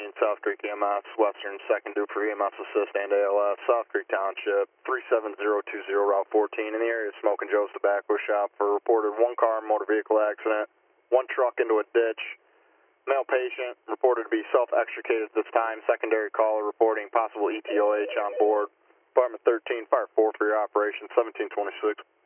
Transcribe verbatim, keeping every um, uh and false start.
fourteen, South Creek E M S, Western second due for E M S Assist and A L S, South Creek Township, three seven zero two zero, Route fourteen, in the area of Smoking Joe's Tobacco Shop for reported one car motor vehicle accident, one truck into a ditch. Male patient reported to be self-extricated at this time. Secondary caller reporting possible E T O H on board. Department thirteen, Fire four for your operation, seventeen twenty-six.